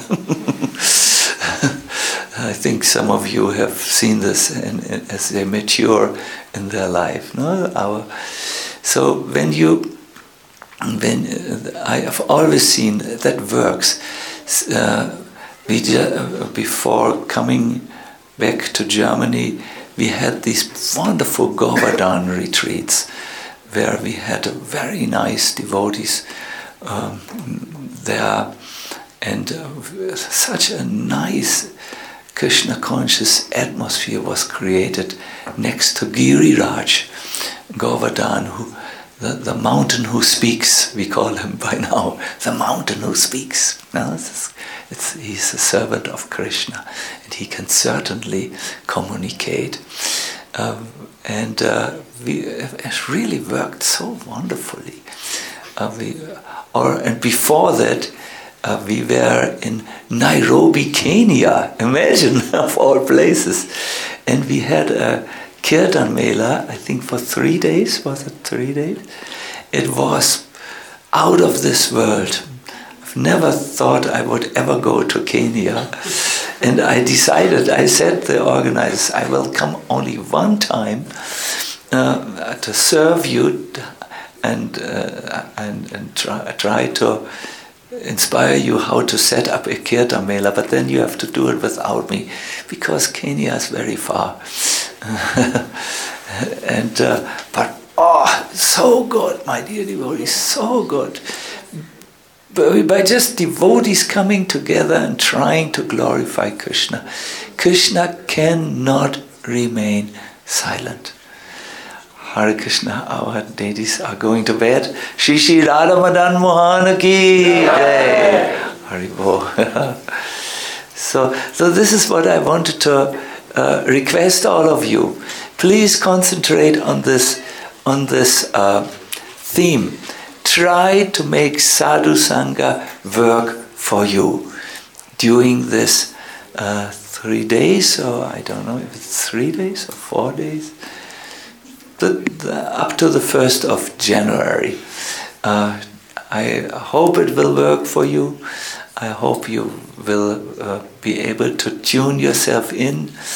I think some of you have seen this in, in, as they mature in their life. No, our So when you, when uh, I have always seen that works. Uh, we uh, before coming back to Germany, we had these wonderful Govardhan retreats, where we had very nice devotees um, there, and uh, such a nice Krishna conscious atmosphere was created next to Giriraj, Govardhan, who, the, the mountain who speaks, we call him by now, the mountain who speaks. Now, it's, it's, he's a servant of Krishna, and he can certainly communicate. Um, and uh, we, it really worked so wonderfully. Uh, we, or and before that, uh, we were in Nairobi, Kenya. Imagine, of all places, and we had a Kirtan Mela, I think for three days, was it three days? It was out of this world. I've never thought I would ever go to Kenya. And I decided, I said to the organizers, I will come only one time uh, to serve you and, uh, and, and try, try to inspire you how to set up a Kirtan Mela, but then you have to do it without me, because Kenya is very far. and uh, but oh, so good, my dear devotees, so good. But by just devotees coming together and trying to glorify Krishna, Krishna cannot remain silent. Hare Krishna, our deities are going to bed. Shri Shri Radha Madan Mohan ki jai. Hare Bo. So, so this is what I wanted to uh, request all of you. Please concentrate on this, on this uh, theme. Try to make sadhu sangha work for you during this uh, three days, or I don't know if it's three days or four days. The, the, up to the first of January. Uh, I hope it will work for you. I hope you will uh, be able to tune yourself in.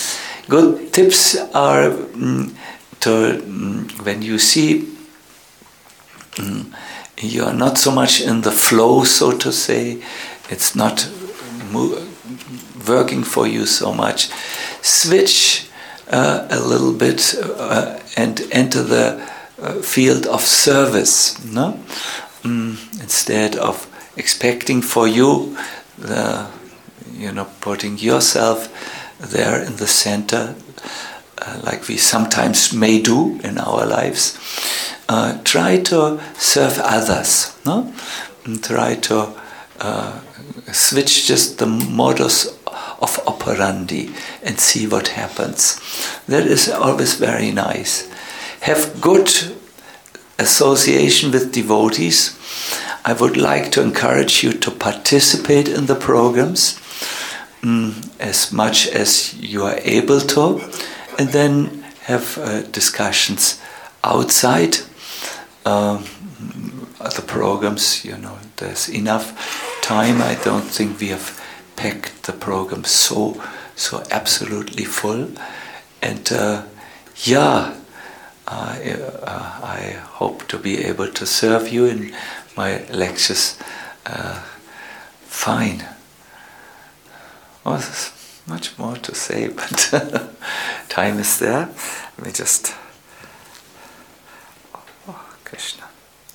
good tips are mm, to mm, when you see mm, you are not so much in the flow, so to say, it's not mo- working for you so much. Switch uh, a little bit uh, and enter the uh, field of service, no? Mm, instead of expecting for you, the, you know, putting yourself there in the center, uh, like we sometimes may do in our lives. Uh, try to serve others, no? And try to uh, switch just the modus of operandi and see what happens. That is always very nice. Have good association with devotees. I would like to encourage you to participate in the programs um, as much as you are able to, and then have uh, discussions outside um, the programs. You know, there's enough time. I don't think we have packed the program so so absolutely full, and uh, yeah, uh, uh, I hope to be able to serve you in my lectures. Uh, fine. Oh, there's much more to say, but time is there. Let me just. Oh, Krishna.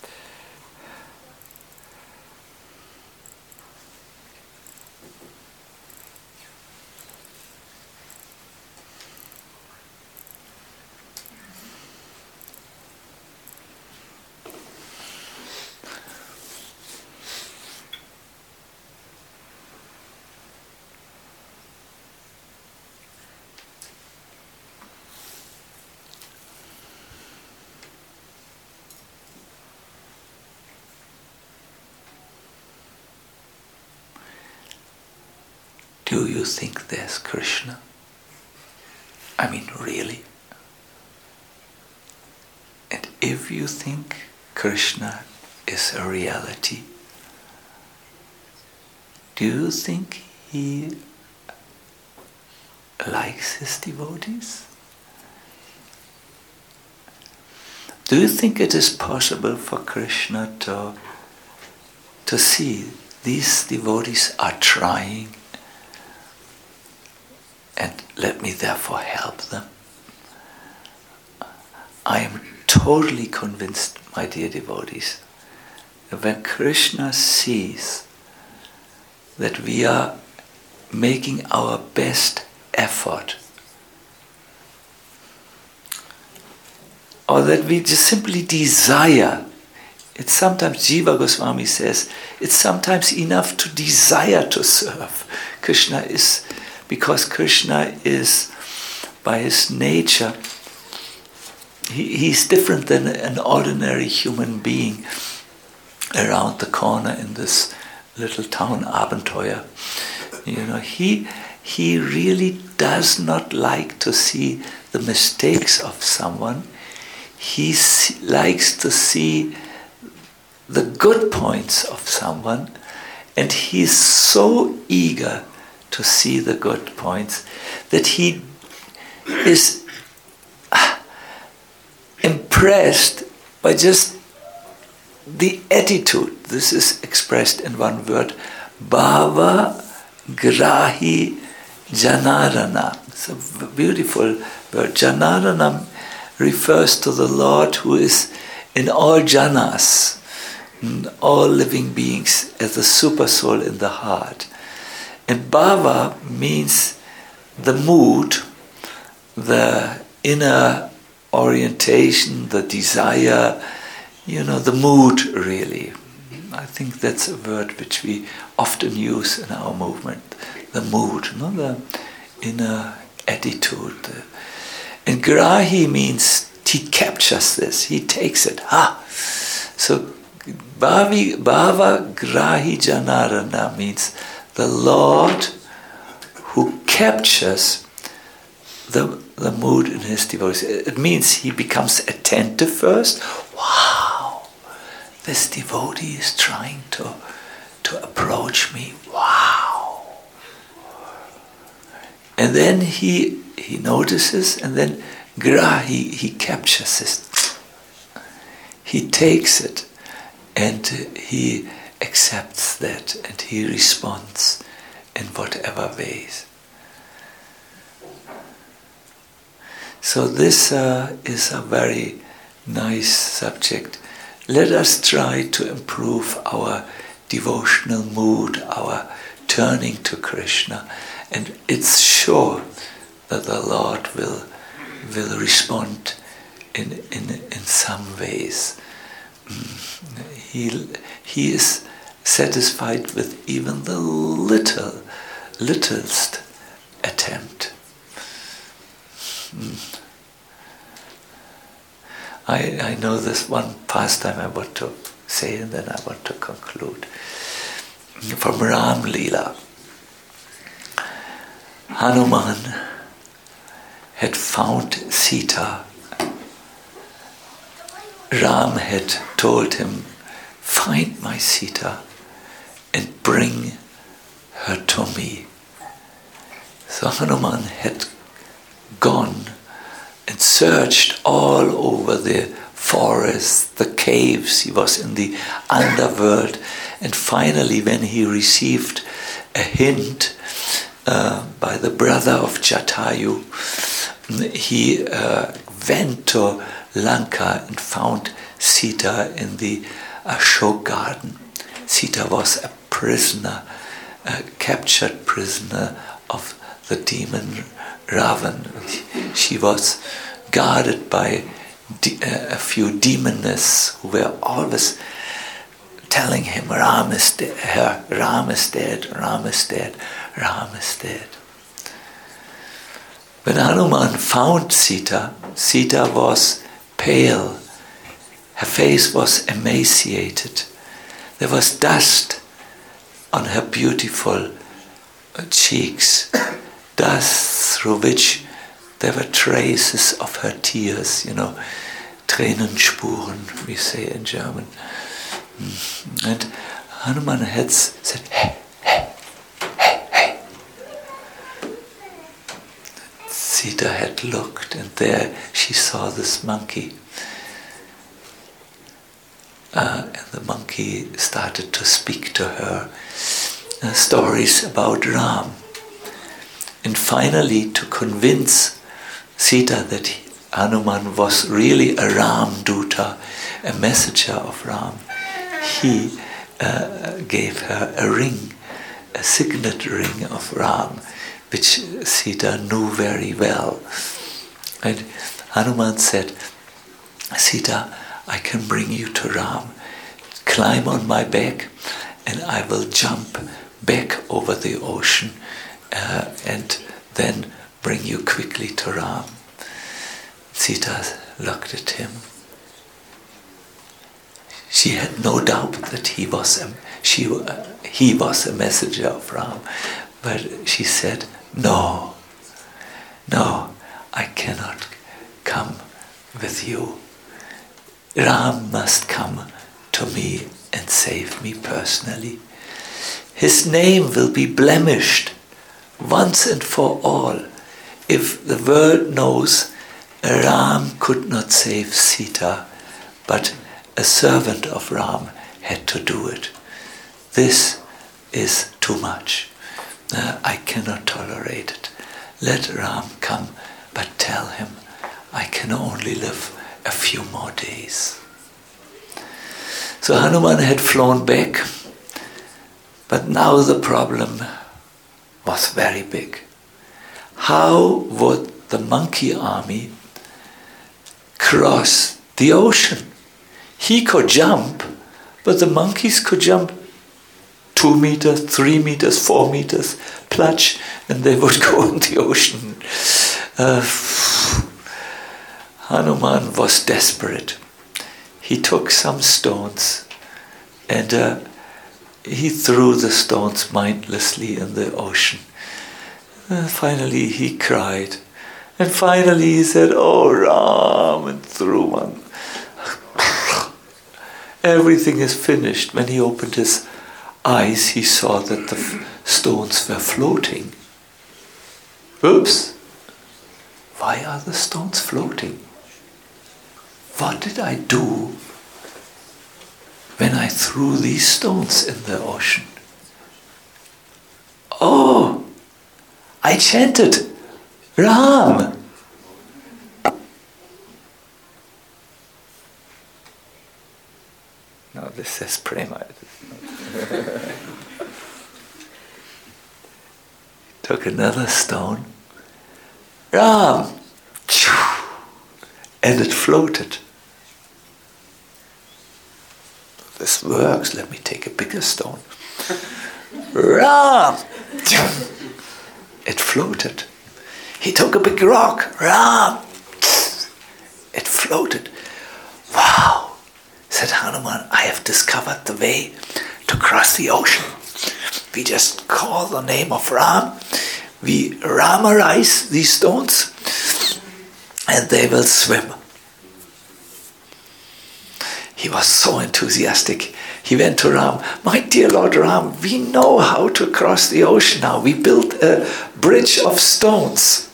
Do you think there's Krishna? I mean, really? And if you think Krishna is a reality, do you think he likes his devotees? Do you think it is possible for Krishna to, to see these devotees are trying, and let me therefore help them? I am totally convinced, my dear devotees, that when Krishna sees that we are making our best effort, or that we just simply desire, it's sometimes, Jiva Goswami says, it's sometimes enough to desire to serve. Krishna is, because Krishna is, by his nature, he, he's different than an ordinary human being around the corner in this little town, Abenteuer. You know, he, he really does not like to see the mistakes of someone. He see, likes to see the good points of someone, and he's so eager to see the good points that he is impressed by just the attitude. This is expressed in one word, Bhava Grahi Janarana. It's a beautiful word. Janarana refers to the Lord who is in all janas, in all living beings, as the super soul in the heart. And bhava means the mood, the inner orientation, the desire, you know, the mood really. I think that's a word which we often use in our movement, the mood, no? The inner attitude. And grahi means he captures this, he takes it. Ha! So bhavi, bhava grahi janarana means the Lord who captures the, the mood in his devotees. It means he becomes attentive first. Wow! This devotee is trying to, to approach me. Wow! And then he he notices, and then gra, he, he captures it. He takes it, and he accepts that, and he responds in whatever ways. So this uh, is a very nice subject. Let us try to improve our devotional mood, our turning to Krishna, and it's sure that the Lord will will respond in in in some ways. He he is satisfied with even the little littlest attempt. I I know this one pastime I want to say, and then I want to conclude. From Ram Leela. Hanuman had found Sita. Ram had told him, find my Sita and bring her to me. So Hanuman had gone and searched all over the forests, the caves. He was in the underworld, and finally when he received a hint uh, by the brother of Jatayu, he uh, went to Lanka and found Sita in the Ashok garden. Sita was a prisoner, a captured prisoner of the demon Ravan. She was guarded by de- a few demonists who were always telling him, Ram is dead, Ram is dead, Ram is dead, Ram is dead. When Hanuman found Sita, Sita was pale. Her face was emaciated. There was dust on her beautiful cheeks, dust through which there were traces of her tears, you know, Tränenspuren, we say in German. And Hanuman had said, hey, hey, hey, hey. Sita had looked, and there she saw this monkey. Uh, and the monkey started to speak to her uh, stories about Ram. And finally, to convince Sita that he, Hanuman was really a Ram Duta, a messenger of Ram, he uh, gave her a ring, a signet ring of Ram, which Sita knew very well. And Hanuman said, Sita, I can bring you to Ram. Climb on my back, and I will jump back over the ocean uh, and then bring you quickly to Ram. Sita looked at him. She had no doubt that he was a, she, uh, he was a messenger of Ram, but she said, no, no, I cannot come with you. Ram must come to me and save me personally. His name will be blemished once and for all if the world knows Ram could not save Sita, but a servant of Ram had to do it. This is too much. Uh, I cannot tolerate it. Let Ram come, but tell him I can only live a few more days. So Hanuman had flown back, but now the problem was very big. How would the monkey army cross the ocean? He could jump, but the monkeys could jump two meters, three meters, four meters, plunge, and they would go in the ocean. Uh, Hanuman was desperate. He took some stones and uh, he threw the stones mindlessly in the ocean. And finally he cried. And finally he said, oh Ram, and threw one. Everything is finished. When he opened his eyes, he saw that the stones were floating. oops, why are the stones floating? What did I do when I threw these stones in the ocean? Oh, I chanted Ram. No, this says Prema. Took another stone, Ram, and it floated. This works, let me take a bigger stone. Ram! It floated. He took a big rock, Ram! It floated. Wow, said Hanuman, I have discovered the way to cross the ocean. We just call the name of Ram, we Ramarize these stones, and they will swim. He was so enthusiastic. He went to Ram. My dear Lord Ram, we know how to cross the ocean now. We built a bridge of stones.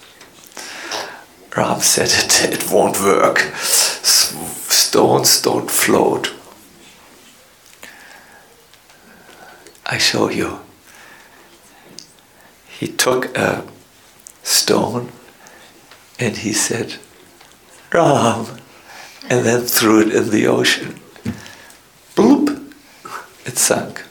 Ram said it, it won't work. Stones don't float. I show you. He took a stone and he said, Ram, and then threw it in the ocean. Bloop, it sank.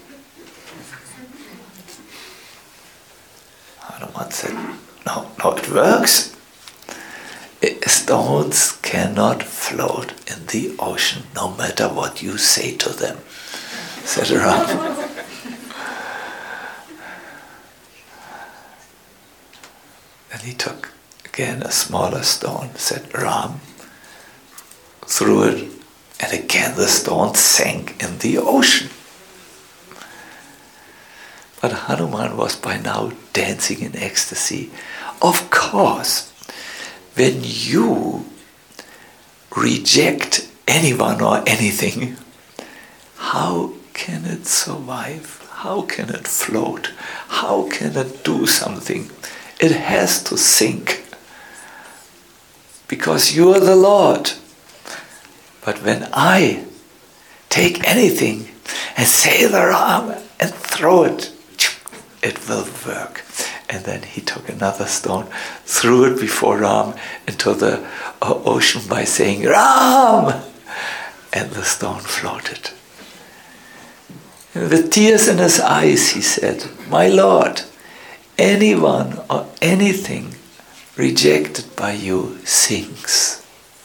Hanuman said, no, no, it works. It, stones cannot float in the ocean, no matter what you say to them, said Ram. Then he took again a smaller stone, said Ram, threw it, and again the stone sank in the ocean. But Hanuman was by now dancing in ecstasy. Of course, when you reject anyone or anything, how can it survive? How can it float? How can it do something? It has to sink. Because you are the Lord. But when I take anything and say the Ram and throw it, it will work. And then he took another stone, threw it before Ram into the ocean by saying, Ram! And the stone floated. And with tears in his eyes, he said, my Lord, anyone or anything rejected by you sinks.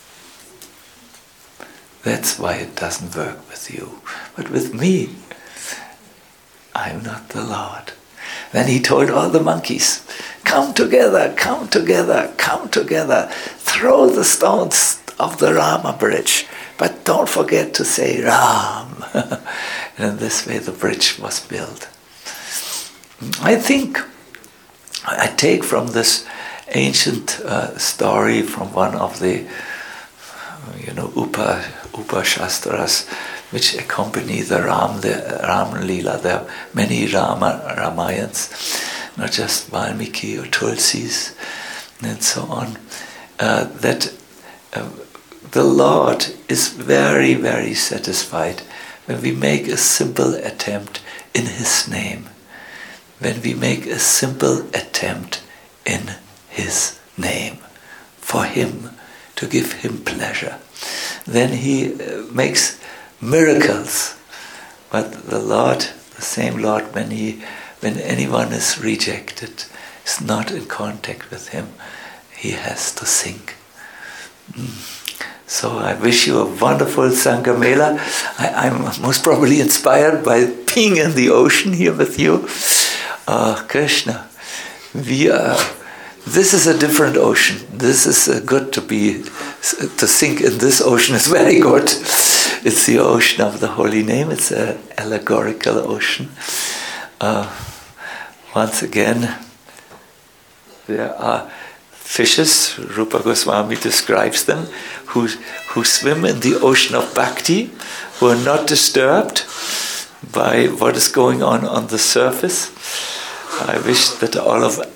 That's why it doesn't work with you. But with me, I'm not the Lord. Then he told all the monkeys, come together, come together, come together. Throw the stones of the Rama bridge. But don't forget to say Ram. And in this way the bridge was built. I think I take from this ancient uh, story from one of the, you know, Upa, Upa Shastras, which accompany the Ram, the Ram Leela. There are many Rama, Ramayans, not just Valmiki or Tulsis, and so on. Uh, that uh, the Lord is very, very satisfied when we make a simple attempt in His name. When we make a simple attempt in His name, for Him, to give Him pleasure. Then He uh, makes miracles. But the Lord, the same Lord, when He, when anyone is rejected, is not in contact with Him, He has to sink. Mm. So I wish you a wonderful Sangha Mela. I, I'm most probably inspired by being in the ocean here with you. Uh, Krishna, we are, this is a different ocean. This is uh, good to be, to sink in this ocean is very good. It's the ocean of the holy name. It's an allegorical ocean. Uh, once again, there are fishes, Rupa Goswami describes them, who, who swim in the ocean of bhakti, who are not disturbed by what is going on on the surface. I wish that all of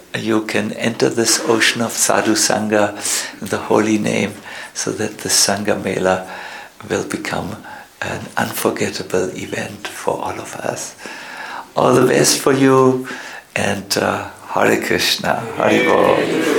you can enter this ocean of Sadhu Sangha in the holy name, so that the Sangha Mela will become an unforgettable event for all of us. All the best for you, and uh, Hare Krishna, Hare Bol.